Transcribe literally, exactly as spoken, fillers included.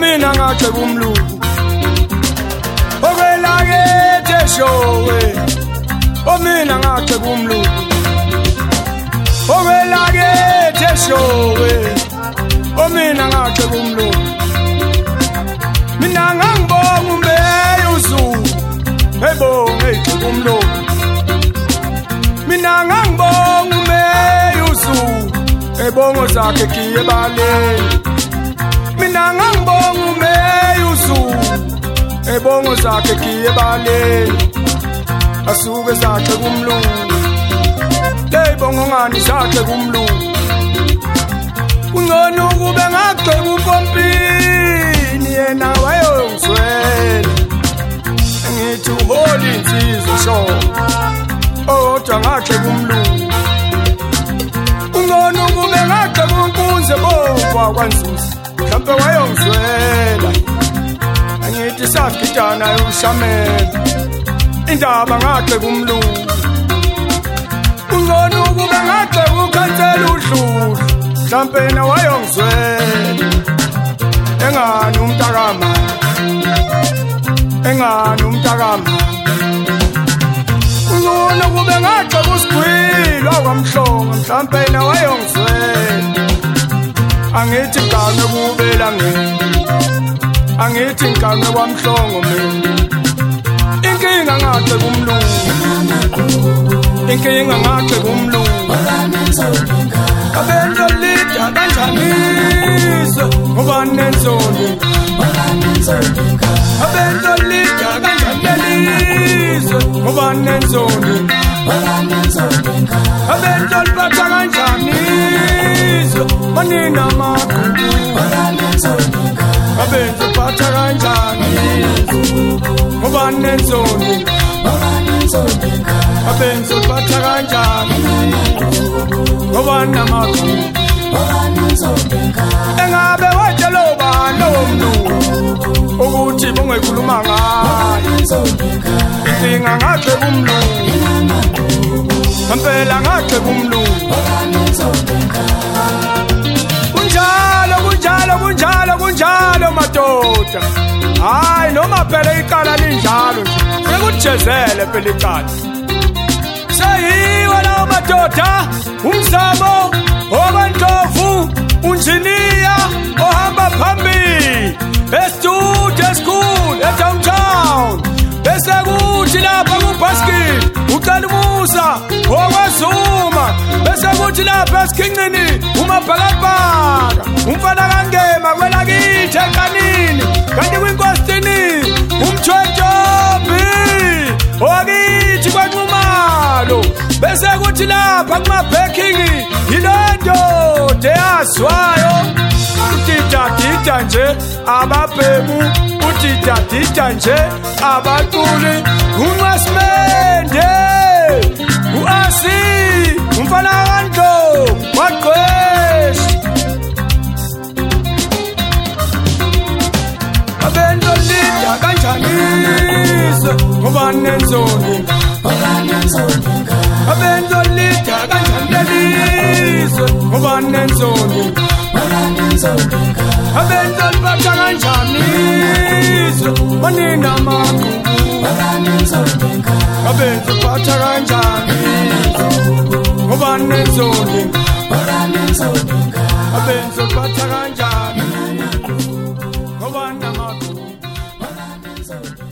mina ngagxeka umlungu okwelakithi showe omina ngagxeka umlungu okwelakithi showe omina ngagxeka umlungu mina ngangibonga umbeyuzu ebonge igxeka umlungu mina ngangibonga umbeyuzu ebongo zakhe kiye baleni mina ngangibonga umeyuzu ebongo zakhe kiye baleni asuke zakhe kumlungu lebongo ngani zakhe kumlungu kungcono kube ngagxeka uMpompini yena wayongizwela ngithi uholi insizwe sho odwa ngagxeka umlungu kungcono kube ngagxeka uNkunze bofa kwanzuza mhlawumbe wayongizwela angithi sagidana yoshamela indaba ngagxeka umlungu kungcono kube ngagxeka ukhansela uDludlu mhlawumbe na wayongizwela engani umntakama engani umntakama kungcono kube ngagxeka uSigwilo akwamhlongo mhlawumbe na wayongizwela angithi ngane kubela ngene angithi ngane kwamhlongo mina inkinga ngagxeka umlungu inkinga ngagxeka umlungu abento lida kanjaniso ngoba nensoni abento lida kanjaniso ngoba nensoni abento liphatha kanjaniso manina magugu abento liphatha kanjaniso ngoba nensoni abento liphatha kanjaniso ngoba namagugu engabe watshelo bani womlungu ukuthi bongekhuluma ngayo inkinga ngagxeka umlungu ngempela ngagxeka umlungu kunjalo kunjalo kunjalo kunjalo madoda hayi noma phela iqala linjalo nje sekujezele phela iqala seyiwe lawo madoda umzamo obantofu unjiniya ohamba phambili estudio school edowntown bese kuthi lapha kuBasket uqala umusa okwazuma bese kuthi lapha esikhincini umabhakabhaka umfana kangema kwelakithi ekanini kanti kwinkosini umthwetobi okithi kwanqumalo bese kuthi lapha kumabheking yilondo deyaswayo utita tita nje ababhemu utita tita nje abaculi unqasimende uasi umfana kanto waqweshi abento lida kanjaniso ngoba nenzoni abento lida kanjaniso ngoba nenzoni abento liphatha kanjaniso manina magugu abento liphatha kanjaniso ngoba nenzoni abento liphatha kanjaniso ngoba namagugu